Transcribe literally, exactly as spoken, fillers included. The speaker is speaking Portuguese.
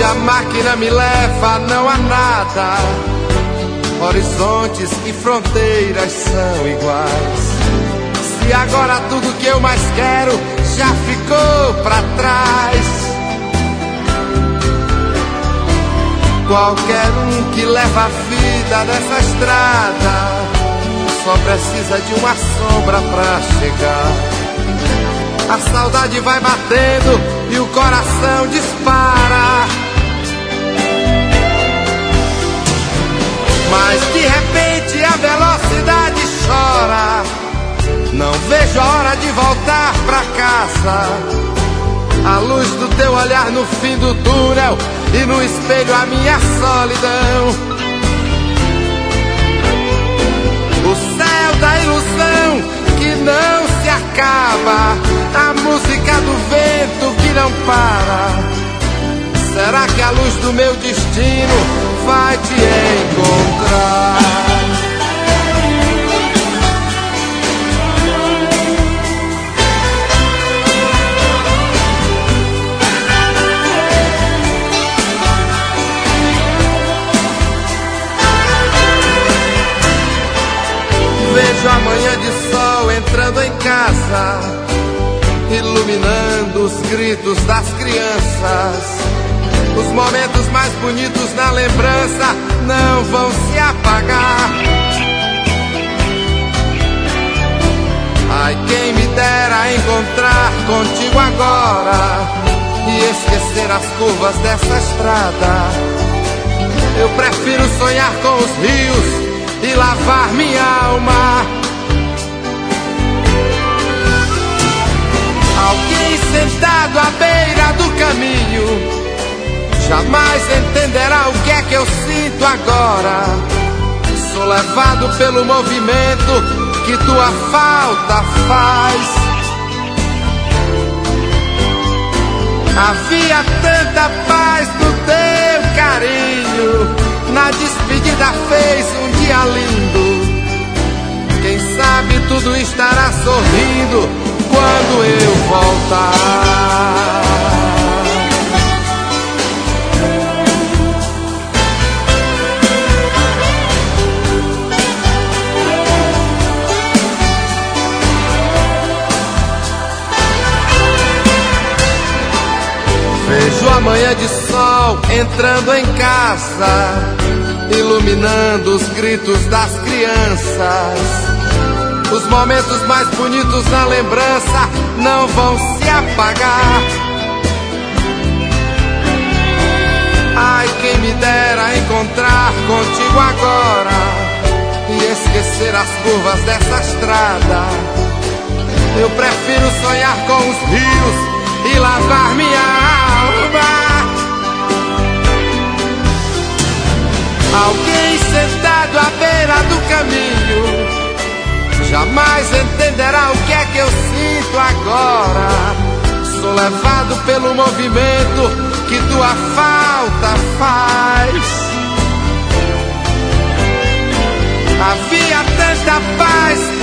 Onde a máquina me leva não há nada, horizontes e fronteiras são iguais. Se agora tudo que eu mais quero já ficou pra trás, qualquer um que leva a vida nessa estrada só precisa de uma sombra pra chegar. A saudade vai batendo e o coração dispara, mas de repente a velocidade chora. Não vejo a hora de voltar pra casa. A luz do teu olhar no fim do túnel e no espelho a minha solidão. O céu da ilusão que não se acaba, a música do vento que não para. Será que a luz do meu destino vai te encontrar? Vejo a manhã de sol entrando em casa, iluminando os gritos das crianças. Os momentos mais bonitos na lembrança não vão se apagar. Ai, quem me dera encontrar contigo agora e esquecer as curvas dessa estrada. Eu prefiro sonhar com os rios e lavar minha alma. Alguém sentado à beira do caminho jamais entenderá o que é que eu sinto agora. Sou levado pelo movimento que tua falta faz. Havia tanta paz no teu carinho, na despedida fez um dia lindo. Quem sabe tudo estará sorrindo quando eu voltar. Vejo a manhã de sol entrando em casa, iluminando os gritos das crianças. Os momentos mais bonitos na lembrança não vão se apagar. Ai, quem me dera encontrar contigo agora e esquecer as curvas dessa estrada. Eu prefiro sonhar com os rios e lavar minha alma. Alguém sentado à beira do caminho jamais entenderá o que é que eu sinto agora. Sou levado pelo movimento que tua falta faz. Havia tanta paz